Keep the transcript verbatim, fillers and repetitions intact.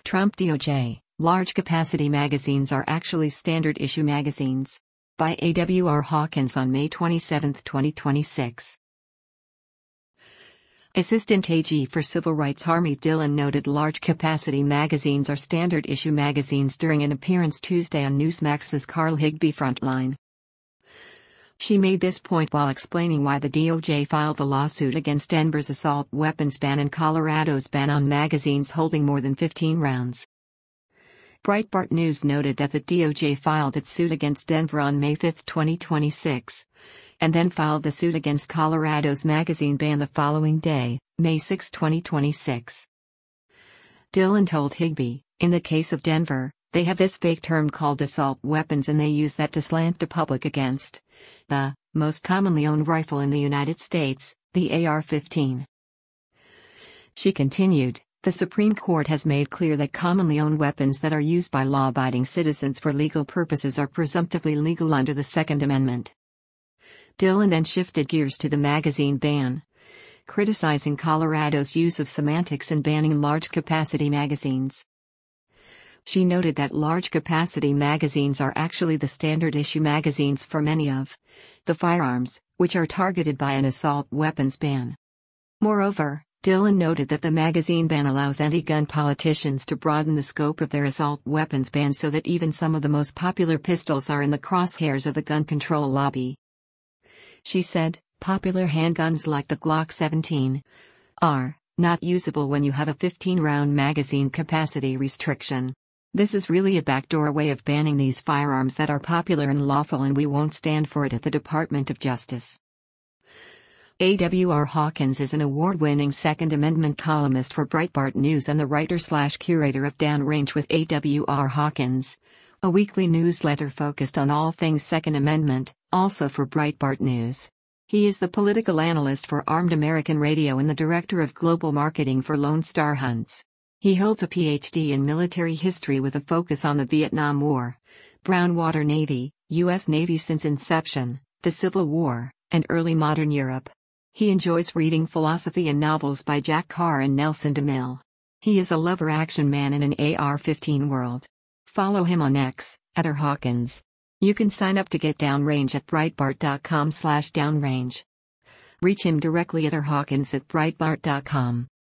Trump D O J, large capacity magazines are actually standard issue magazines. By A W R Hawkins on May twenty-seventh, twenty twenty-six. Assistant A G for Civil Rights Harmeet Dillon noted large capacity magazines are standard issue magazines during an appearance Tuesday on Newsmax's Carl Higbie Frontline. She made this point while explaining why the D O J filed the lawsuit against Denver's assault weapons ban and Colorado's ban on magazines holding more than fifteen rounds. Breitbart News noted that the D O J filed its suit against Denver on May fifth, twenty twenty-six, and then filed the suit against Colorado's magazine ban the following day, May sixth, twenty twenty-six. Dillon told Higbie, in the case of Denver, they have this fake term called assault weapons and they use that to slant the public against the most commonly owned rifle in the United States, the A R fifteen. She continued, the Supreme Court has made clear that commonly owned weapons that are used by law-abiding citizens for legal purposes are presumptively legal under the Second Amendment. Dillon then shifted gears to the magazine ban, criticizing Colorado's use of semantics in banning large-capacity magazines. She noted that large-capacity magazines are actually the standard issue magazines for many of the firearms, which are targeted by an assault weapons ban. Moreover, Dillon noted that the magazine ban allows anti-gun politicians to broaden the scope of their assault weapons ban so that even some of the most popular pistols are in the crosshairs of the gun control lobby. She said, popular handguns like the Glock seventeen are not usable when you have a fifteen round magazine capacity restriction. This is really a backdoor way of banning these firearms that are popular and lawful, and we won't stand for it at the Department of Justice. A W R Hawkins is an award-winning Second Amendment columnist for Breitbart News and the writer-slash-curator of Downrange with A W R Hawkins, a weekly newsletter focused on all things Second Amendment, also for Breitbart News. He is the political analyst for Armed American Radio and the director of global marketing for Lone Star Hunts. He holds a P H D in military history with a focus on the Vietnam War, Brown Water Navy, U S Navy since inception, the Civil War, and early modern Europe. He enjoys reading philosophy and novels by Jack Carr and Nelson DeMille. He is a lover action man in an A R fifteen world. Follow him on X, at R Hawkins. You can sign up to get Downrange at breitbart dot com slash downrange. Reach him directly at R Hawkins at breitbart dot com.